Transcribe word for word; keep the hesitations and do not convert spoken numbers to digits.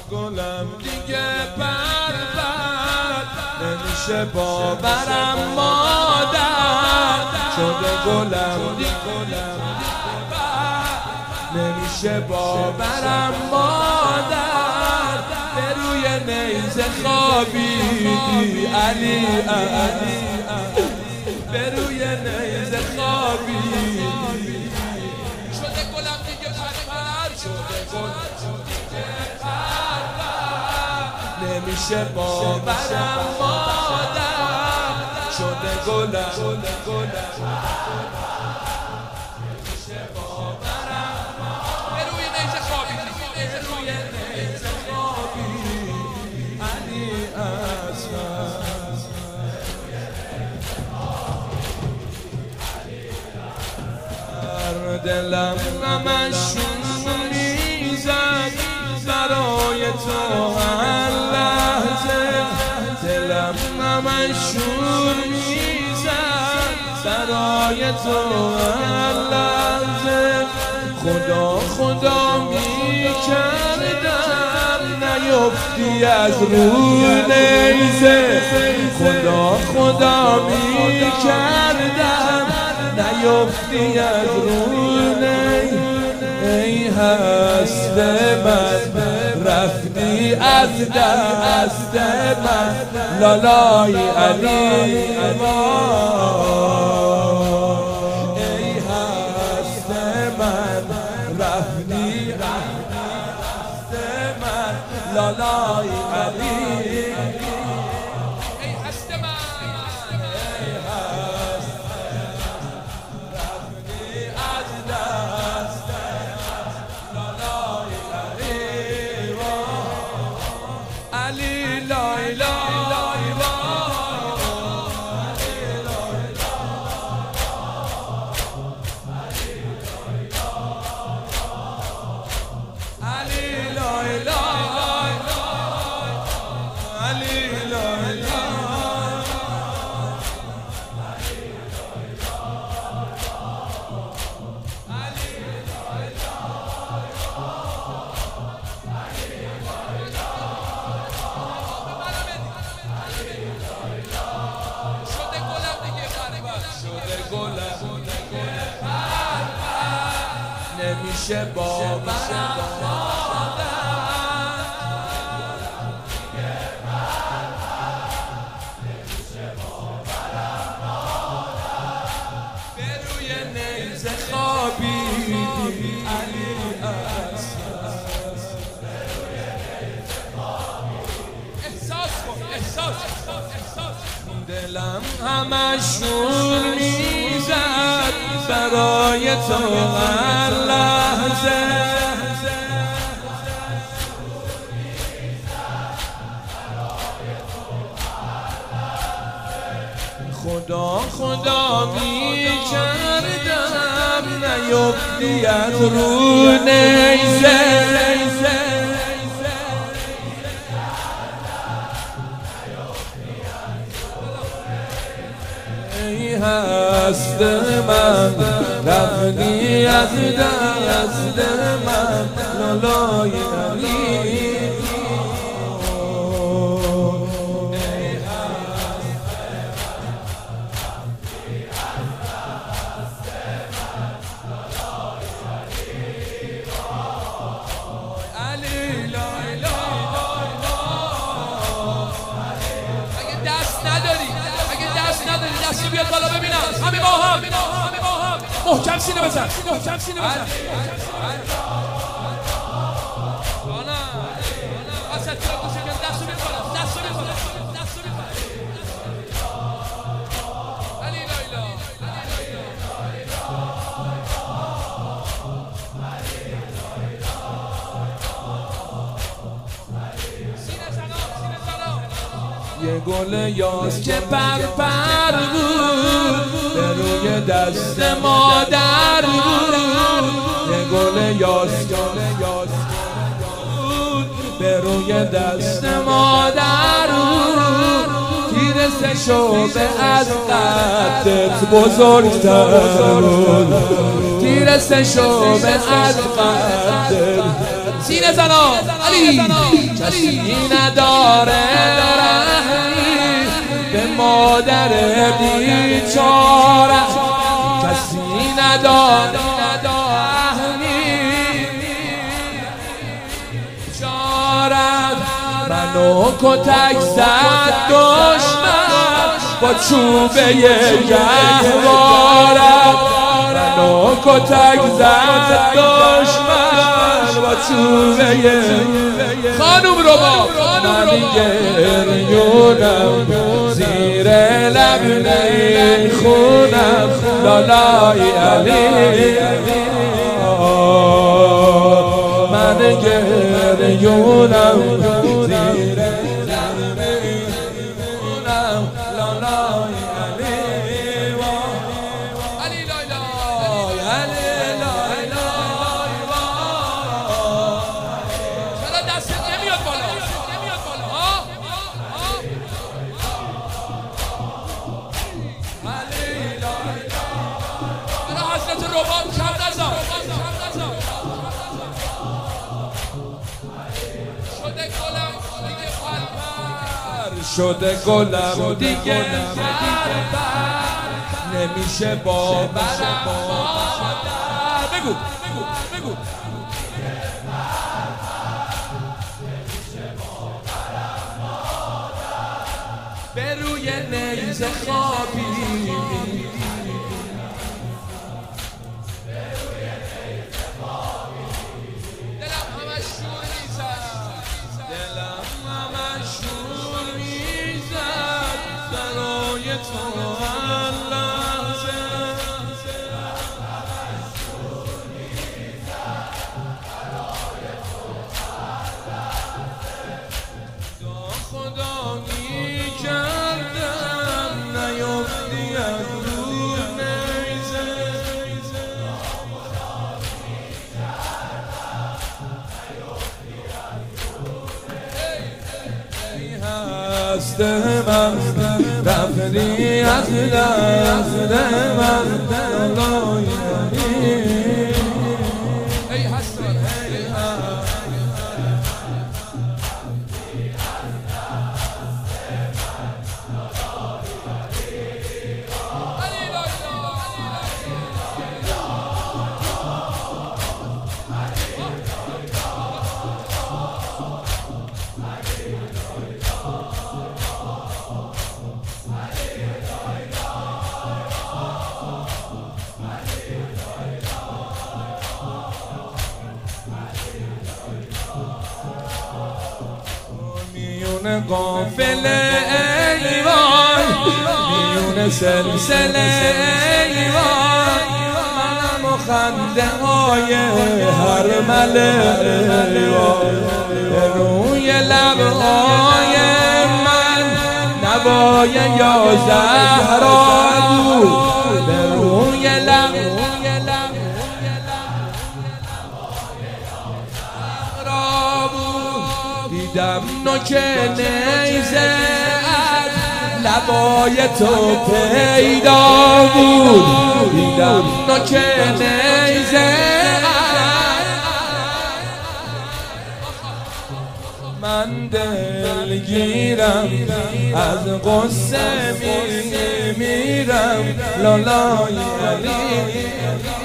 گلم دیگه پرور نمیشه باورم مادر شده گلم دیگه نمیشه باورم مادر به روی نیزه خوابیدی علی علی به روی نیزه خوابیدی شده گلم دیگه پرور شده گلم دیگه پرور نمیشه باورم مادر شده گلم نمیشه باورم به روی نیزه خوابیدی به روی نیزه خوابیدی علی اصغر دلم نمشون میزد برای تو هر لحظه دلم نمشون میزد برای تو هر لحظه خدا خدا میکردم نیفتی از رو نیزه خدا خدا میکردم نیفتی از رو ای هست من رفتی از دست من لالای علی ای هست من رفتی از دست من لالای علی ای هست من ای هست رفتی از دست علی لای لای علی لای لای علی لای نمیشه باورم به روی نیزه خوابیدی علی احساس کن احساس دلم همشون میزد برای تو هر لحظه خدا خدا میکردم نیفتی از رو نیزه ای هست من رفتی از دست من لالای علی دستی بیاد بالا ببینم همین با هم محکم سینه بزن محکم سینه بزن واسه تو گوشه بیاد دستو بیاد بالا دستو بیاد بالا دستو بیاد بالا علی لایلا سینه سلام سینه سلام یه گل یاس که پر پر بود به روی دست مادر بود یه گل یاس بود به روی دست مادر بود تیر سه شعبه از قدت بزرگتر بود تیر سه شعبه از قدت سینه زنا علی کسی نداره رحمی به مادر بیچاره کسی نداره رحمی چارت منو کتک زد دشمن با چوبه گهوارت منو کتک زد دشمن با چوبه خانوم رو با من گریونم زیر لب میخونم لالای علی من گریونم زیر لب میخونم لالای علی علی لالای علی لالای چرا دست نمیاد بالا نمیاد بالا ها علی لالای برای حضرت رباب کم نزار شده گلم دیگه پرپر نمیشه باورم بگو بگو بگو به روی نیزه خوابی دلم همش شور میزد دلم همش شور میزد برای تو هر لحظه خدا میکردم نیفتی از رو نیزه هست من رفتی از دست من لالای علی ای هست من ای هست میونه قافله ای وای میونه سلسله ای وای منم و خنده های هر مله ای وای به روی لبهای من نوای یا زهرا بود به روی لبهای دیدم نوک نیزه از لبای تو پیدا بود دیدم نوک نیزه من دلگیرم از قصه میمیرم لالای علی